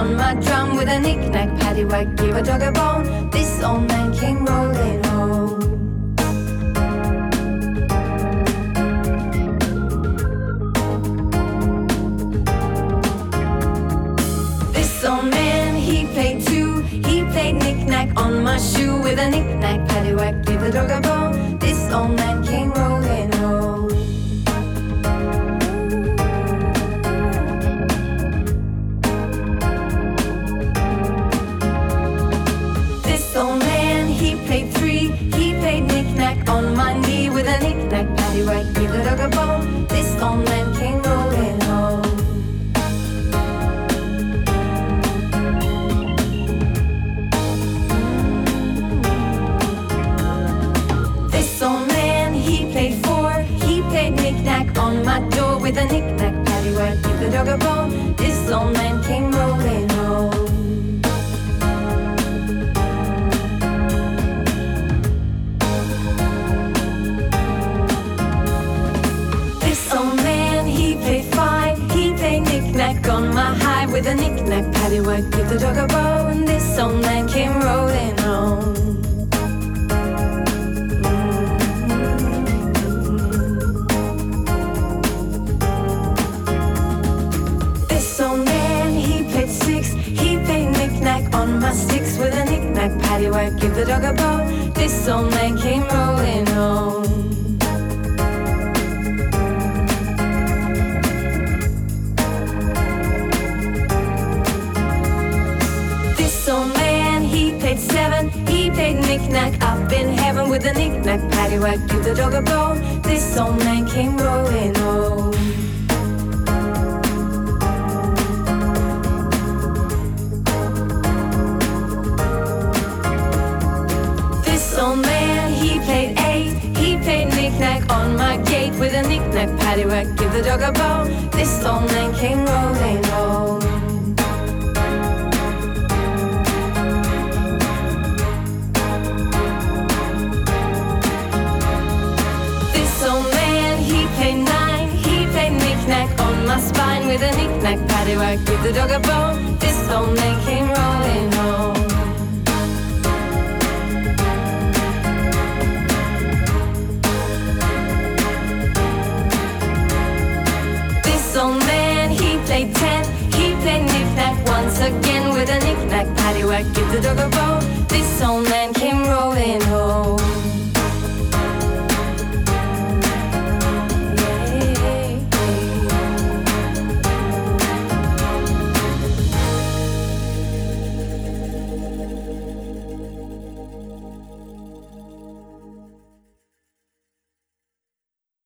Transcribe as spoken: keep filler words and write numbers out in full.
on my drum with a knick-knack, paddywhack, give a dog a bone. This old man came rolling home. This old man, he played two. He played knick-knack on my shoe with a knick-knack, paddywhack, give a dog a bone. This old man came rolling home. This old man, he played three. He played knick-knack on my knee with a knick-knack, paddywhack, give a dog a bone. This old man came rolling home. Knick-knack on my door with a knick-knack, paddywhack, give the dog a bone. This old man came rolling home. This old man, he played five. He played knick-knack on my high with a knick-knack, paddywhack, give the dog a bone. This old man came rolling home. On my sticks with a knick-knack, paddywhack, give the dog a bone. This old man came rolling home. This old man, he played seven. He played knick-knack up in heaven with a knick-knack, paddywhack, give the dog a bone. This old man came rolling home. Old man, he played eight. He played knick-knack on my gate with a knick-knack, paddywhack, give the dog a bone. This old man came rolling home. This old man, he played nine. He played knick-knack on my spine with a knick-knack, paddywhack, give the dog a bone. This old man came rolling home. Played ten, he played knick-knack once again with a knick-knack, paddywhack, give the dog a bone. This old man came rolling home.